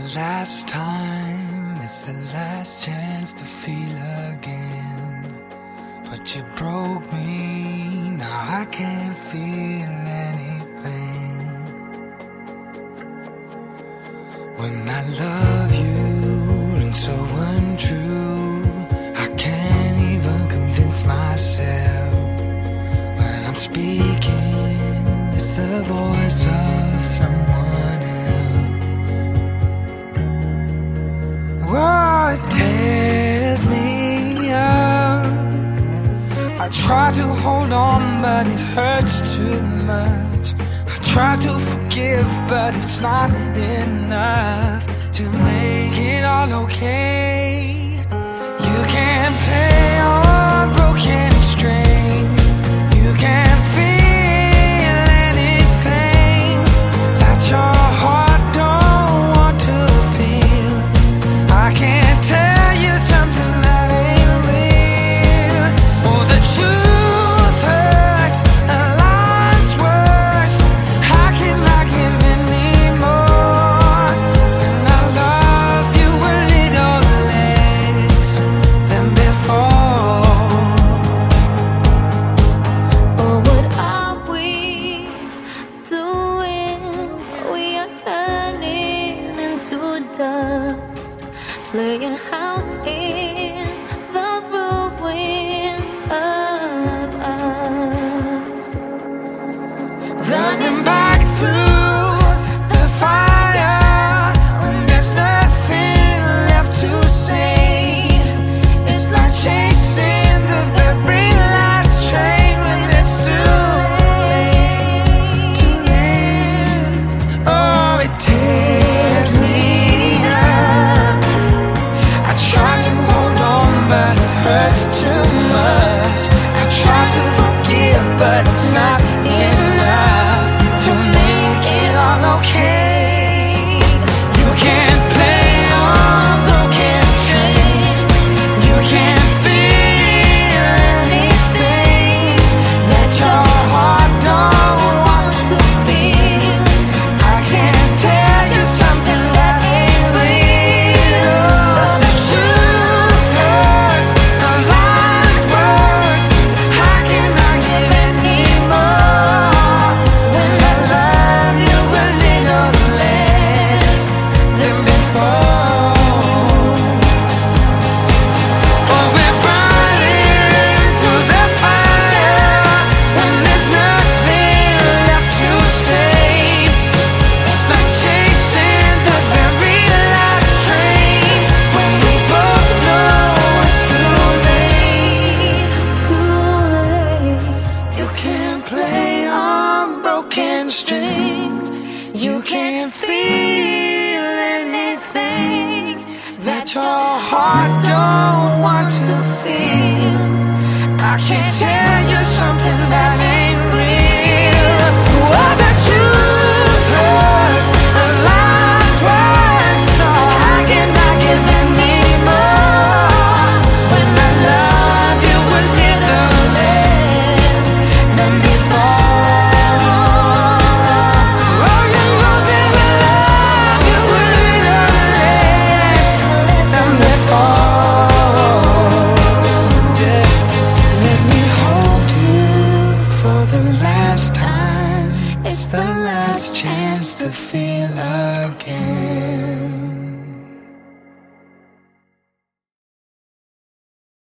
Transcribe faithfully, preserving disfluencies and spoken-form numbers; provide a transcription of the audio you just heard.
last time, it's the last chance to feel again. But you broke me, now I can't feel anything. When I love you and so untrue, I can't even convince myself. When I'm speaking, it's the voice of someone else. Oh, it tears me up. I try to hold on, but it hurts too much. I try to forgive, but it's not enough to make it all okay. You can't play on broken strings. You can't feel anything that your heart don't want to feel. I can't tell you something that ain't real. Oh, the truth hurts, a lie's worse. How can I give anymore when I love you a little less than before? Oh, what are we doing? We are turning into dust, playing house in the ruins of us, Running back through the fire when there's nothing left to save. It's like chasing the very last train when it's too late, too late. Oh, it tears me up. I try to hold on, but it hurts too much. I try to forgive, but it's not enough to make it all okay. You can't play on broken strings. You can't feel anything that your heart don't want to feel. I can't tell you something that ain't real. The truth hurts, a lie's worse. How can I give anymore when I love you a little less than before? Oh, we're burning through the fire when there's nothing left to save. It's like chasing the very last train when we both know it's too late. too late. You can't play on broken strings. You can't feel anything that your heart don't want to feel. I can't tell you something that ain't real. Oh, the truth hurts, a lie's worse. So how can I give anymore when I love you a little less than before? Oh, you know that I love you a little less than before. Yeah. Let me hold you for the last time. It's the last chance to feel again.